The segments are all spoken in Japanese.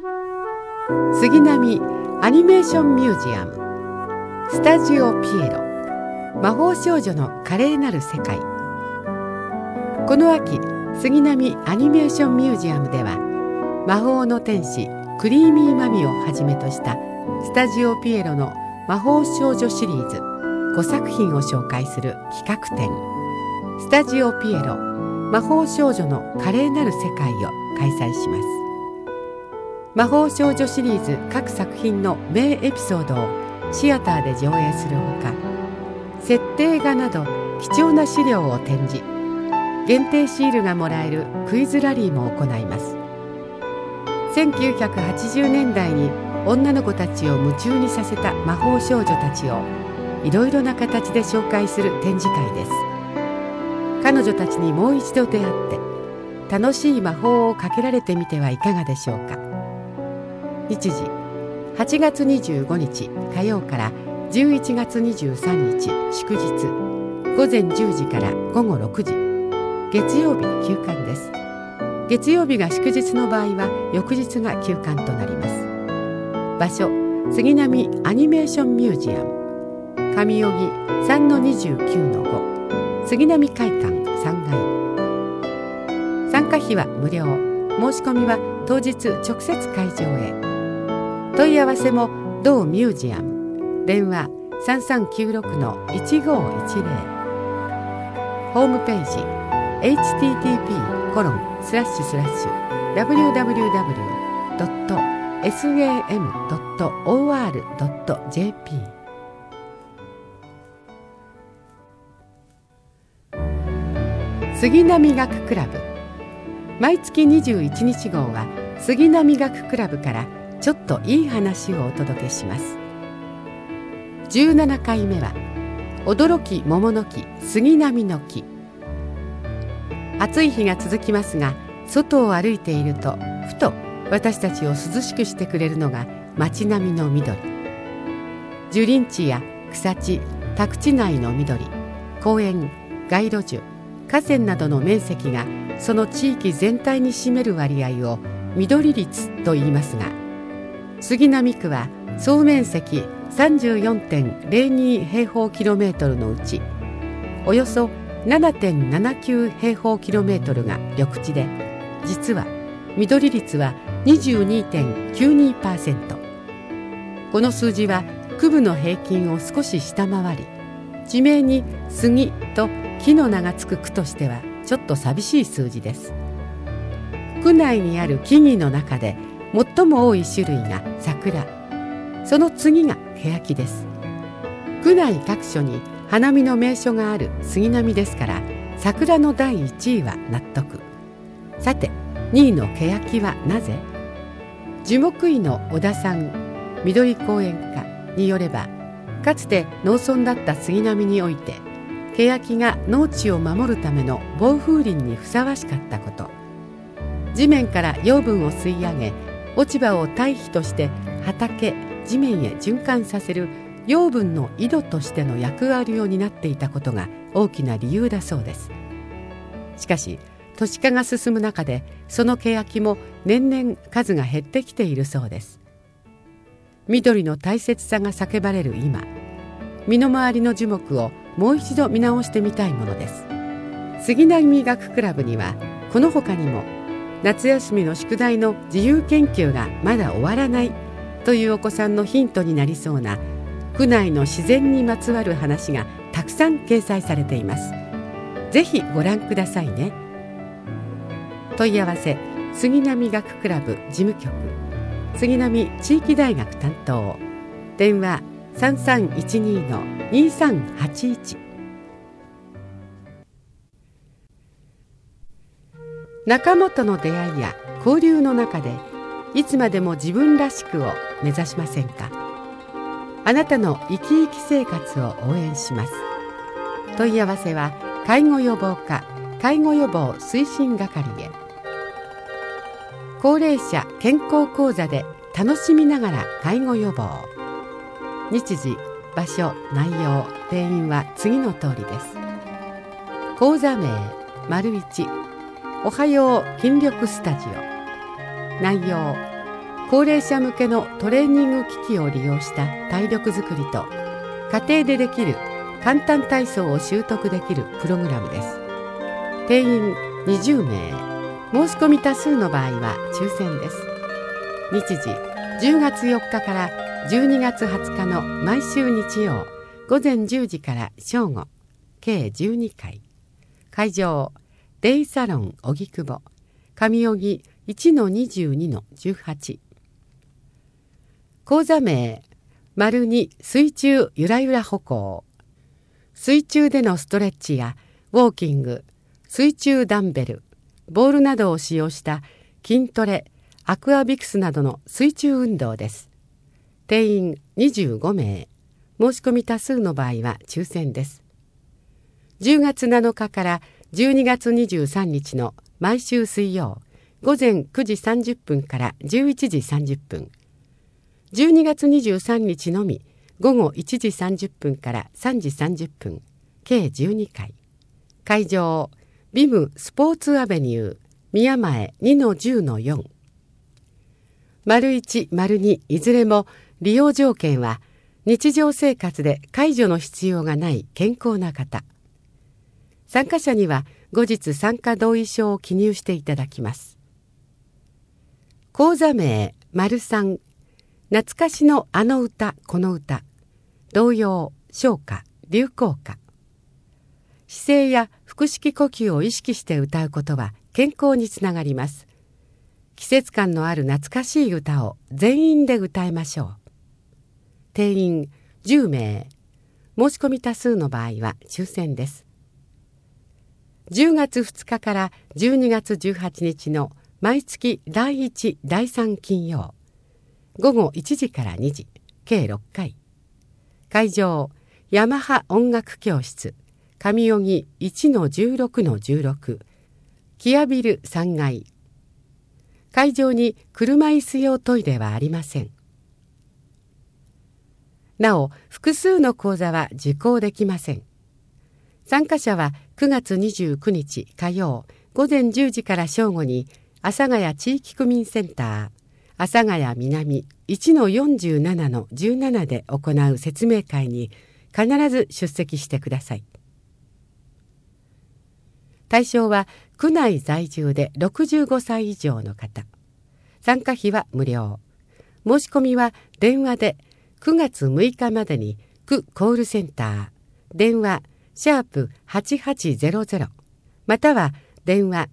杉並アニメーションミュージアムスタジオピエロ魔法少女の華麗なる世界。この秋、杉並アニメーションミュージアムでは魔法の天使クリーミーマミをはじめとしたスタジオピエロの魔法少女シリーズ5作品を紹介する企画展、スタジオピエロ魔法少女の華麗なる世界を開催します。魔法少女シリーズ各作品の名エピソードをシアターで上映するほか、設定画など貴重な資料を展示、限定シールがもらえるクイズラリーも行います。1980年代に女の子たちを夢中にさせた魔法少女たちをいろいろな形で紹介する展示会です。彼女たちにもう一度出会って楽しい魔法をかけられてみてはいかがでしょうか。日時8月25日火曜から11月23日祝日、午前10時から午後6時、月曜日休館です。月曜日が祝日の場合は翌日が休館となります。場所、杉並アニメーションミュージアム、上荻 3-29-5 杉並会館3階。参加費は無料。申し込みは当日直接会場へ。問い合わせも同ミュージアム、電話 3396-1510。ホームページ http://www.sam.or.jp。 杉並学クラブ、毎月21日号は杉並学クラブからちょっといい話をお届けします。17回目は驚き桃の木杉並の木。暑い日が続きますが、外を歩いているとふと私たちを涼しくしてくれるのが街並みの緑。樹林地や草地、宅地内の緑、公園、街路樹、河川などの面積がその地域全体に占める割合を緑率と言いますが、杉並区は総面積 34.02 平方キロメートルのうちおよそ 7.79 平方キロメートルが緑地で、実は緑率は 22.92%。 この数字は区部の平均を少し下回り、地名に杉と木の名がつく区としてはちょっと寂しい数字です。区内にある木々の中で最も多い種類が桜、その次が欅です。区内各所に花見の名所がある杉並ですから、桜の第1位は納得。さて2位の欅はなぜ？樹木医の小田さん、緑公園課によれば、かつて農村だった杉並において欅が農地を守るための防風林にふさわしかったこと、地面から養分を吸い上げ落ち葉を堆肥として畑、地面へ循環させる養分の井戸としての役割を担っていたことが大きな理由だそうです。しかし都市化が進む中でその欅も年々数が減ってきているそうです。緑の大切さが叫ばれる今、身の回りの樹木をもう一度見直してみたいものです。杉並学クラブにはこの他にも夏休みの宿題の自由研究がまだ終わらないというお子さんのヒントになりそうな区内の自然にまつわる話がたくさん掲載されています。ぜひご覧くださいね。問い合わせ杉並学クラブ事務局、杉並地域大学担当、電話 3312-2381。 仲間との出会いや交流の中でいつまでも自分らしくを目指しませんか？あなたの生き生き生活を応援します。問い合わせは介護予防課介護予防推進係へ。高齢者健康講座で楽しみながら介護予防。日時、場所、内容、定員は次の通りです。講座名、1おはよう筋力スタジオ。内容、 高齢者向けのトレーニング機器を利用した体力づくりと、家庭でできる簡単体操を習得できるプログラムです。定員20名、申し込み多数の場合は抽選です。日時10月4日から12月20日の毎週日曜午前10時から正午、計12回。会場デイサロン荻窪、上荻 1-22-18。講座名2水中ゆらゆら歩行。水中でのストレッチやウォーキング、水中ダンベル、ボールなどを使用した筋トレ、アクアビクスなどの水中運動です。定員25名、申し込み多数の場合は抽選です。10月7日から12月23日の毎週水曜午前9時30分から11時30分、12月23日のみ午後1時30分から3時30分、計12回。会場ビムスポーツアベニュー宮前 2-10-4。1、2いずれも利用条件は日常生活で介助の必要がない健康な方。参加者には後日参加同意書を記入していただきます。講座名3、懐かしのあの歌この歌、童謡、唱歌、流行歌。姿勢や腹式呼吸を意識して歌うことは健康につながります。季節感のある懐かしい歌を全員で歌いましょう。定員10名、申し込み多数の場合は抽選です。10月2日から12月18日の毎月第1、第3金曜午後1時から2時、計6回。会場ヤマハ音楽教室上荻 1-16-16 キアビル3階。会場に車椅子用トイレはありません。なお複数の講座は受講できません。参加者は9月29日火曜午前10時から正午に阿佐ヶ谷地域区民センター阿佐ヶ谷南 1-47-17 で行う説明会に必ず出席してください。対象は区内在住で65歳以上の方。参加費は無料。申し込みは電話で9月6日までに区コールセンター電話#8800または電話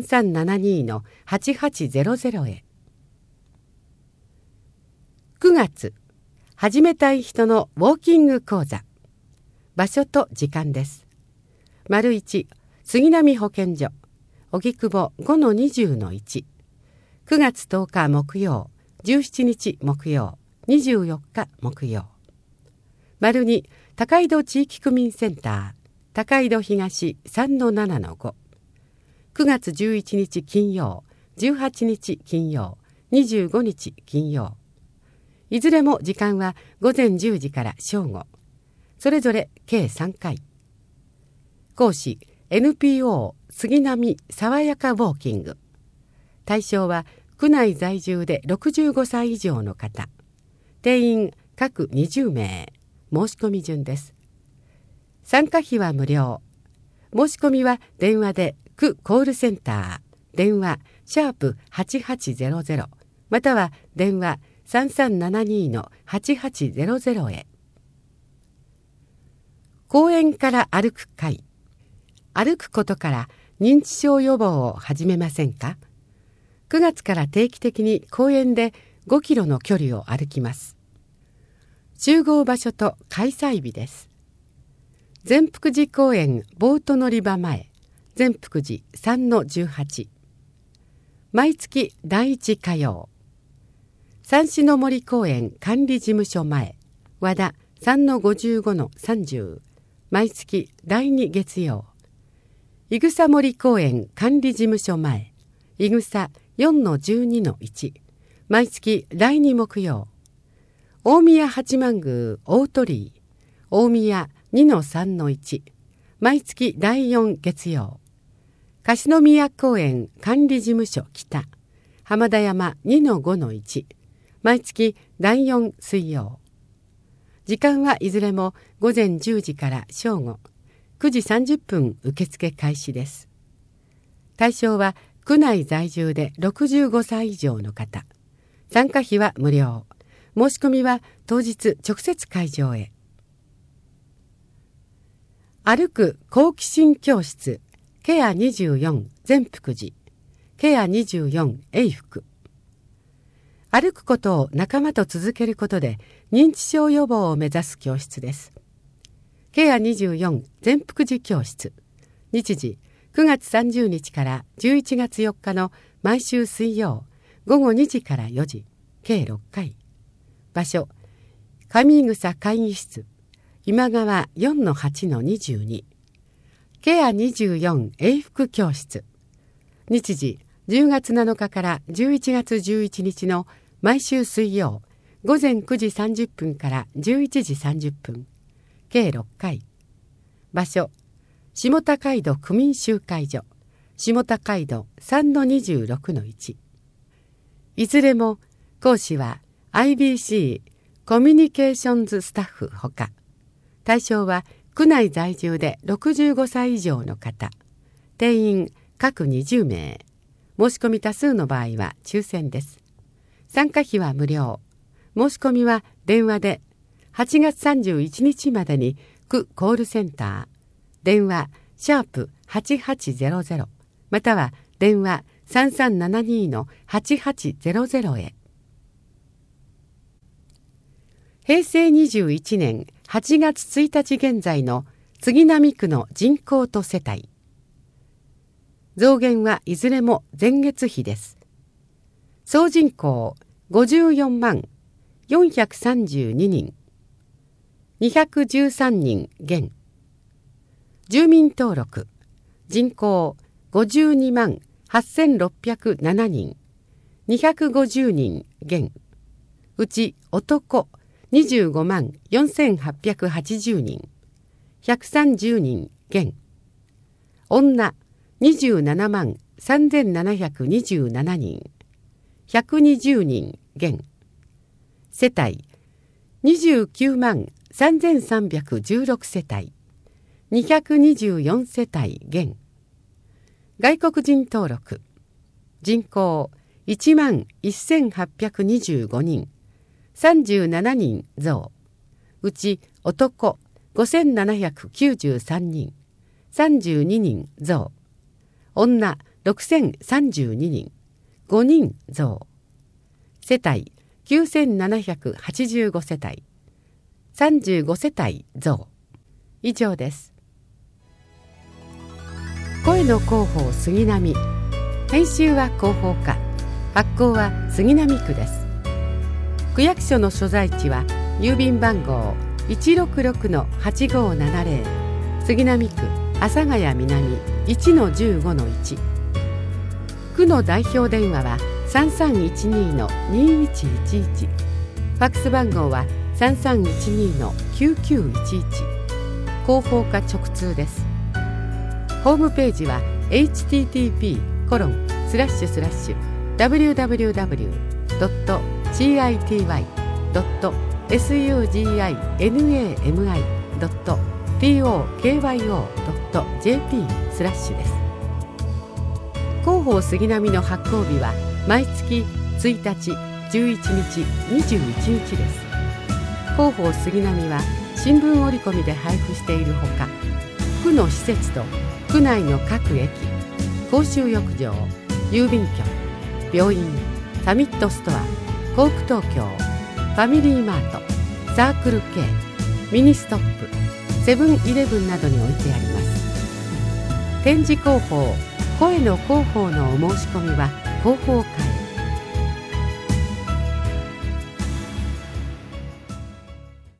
3372-8800へ。9月、始めたい人のウォーキング講座。場所と時間です。1、杉並保健所、荻窪 5-20-1。9月10日木曜、17日木曜、24日木曜。2、高井戸地域区民センター、高井戸東 3-7-5。9月11日金曜、18日金曜、25日金曜。いずれも時間は午前10時から正午。それぞれ計3回。講師 NPO 杉並爽やかウォーキング。対象は区内在住で65歳以上の方。定員各20名。申し込み順です。参加費は無料。申し込みは電話で区コールセンター電話#8800または電話3372-8800へ。公園から歩く会。歩くことから認知症予防を始めませんか。9月から定期的に公園で5キロの距離を歩きます。集合場所と開催日です。善福寺公園ボート乗り場前善福寺 3-18。毎月第1火曜。三種の森公園管理事務所前和田 3-55-30。毎月第2月曜。いぐさ森公園管理事務所前いぐさ 4-12-1。毎月第2木曜。大宮八幡宮大鳥居大宮 2-3-1。毎月第4月曜。樫宮公園管理事務所北浜田山 2-5-1。 毎月第4水曜。時間はいずれも午前10時から正午9時30分受付開始です。対象は区内在住で65歳以上の方。参加費は無料。申し込みは当日直接会場へ。歩く好奇心教室ケア24善福寺ケア24永福。歩くことを仲間と続けることで認知症予防を目指す教室です。ケア24善福寺教室。日時9月30日から11月4日の毎週水曜午後2時から4時計6回。場所上草会議室今川 4-8-22 ケア24永福教室。日時10月7日から11月11日の毎週水曜午前9時30分から11時30分計6回。場所下高井戸区民集会所下高井戸 3-26-1。いずれも講師は IBC コミュニケーションズスタッフほか、対象は区内在住で65歳以上の方、定員各20名。申し込み多数の場合は抽選です。参加費は無料。申し込みは電話で8月31日までに区コールセンター電話#8800または電話3372-8800へ。平成21年8月1日現在の杉並区の人口と世帯。増減はいずれも前月比です。総人口54万432人。213人減。住民登録人口52万8607人。250人減。うち男25万4880人。130人減。女27万3727人。120人減。世帯29万3316世帯。224世帯減。外国人登録人口1万1825人。37人増。うち男5793人。32人増。女6032人。5人増。世帯9785世帯。35世帯増。以上です。声の広報杉並。編集は広報課。発行は杉並区です。区役所の所在地は郵便番号 166-8570 杉並区阿佐ヶ谷南 1-15-1。区の代表電話は 3312-2111。ファックス番号は 3312-9911。広報課直通です。ホームページは http://www.city.tokyo.jp/ です。広報杉並の発行日は毎月1日、11日、21日です。広報杉並は新聞折り込みで配布しているほか、区の施設と区内の各駅、公衆浴場、郵便局、病院、サミットストア、コープ東京、ファミリーマート、サークル系、ミニストップ、セブンイレブンなどに置いてあります。展示広報、声の広報のお申し込みは広報課